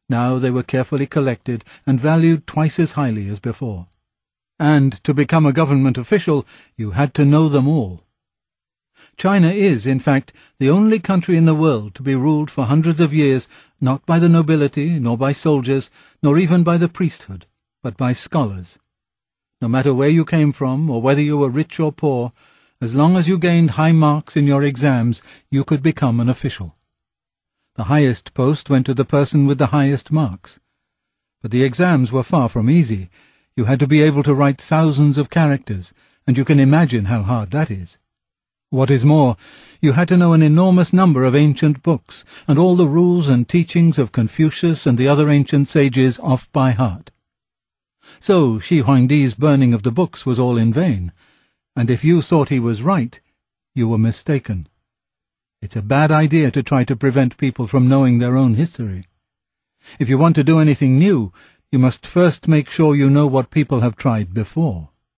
Now they were carefully collected and valued twice as highly as before. And to become a government official, you had to know them all. China is, in fact, the only country in the world to be ruled for hundreds of years not by the nobility, nor by soldiers, nor even by the priesthood, but by scholars. No matter where you came from, or whether you were rich or poor, as long as you gained high marks in your exams, you could become an official. The highest post went to the person with the highest marks. But the exams were far from easy. You had to be able to write thousands of characters, and you can imagine how hard that is. What is more, you had to know an enormous number of ancient books, and all the rules and teachings of Confucius and the other ancient sages off by heart. So Shi Huangdi's burning of the books was all in vain, and if you thought he was right, you were mistaken. It's a bad idea to try to prevent people from knowing their own history. If you want to do anything new, you must first make sure you know what people have tried before.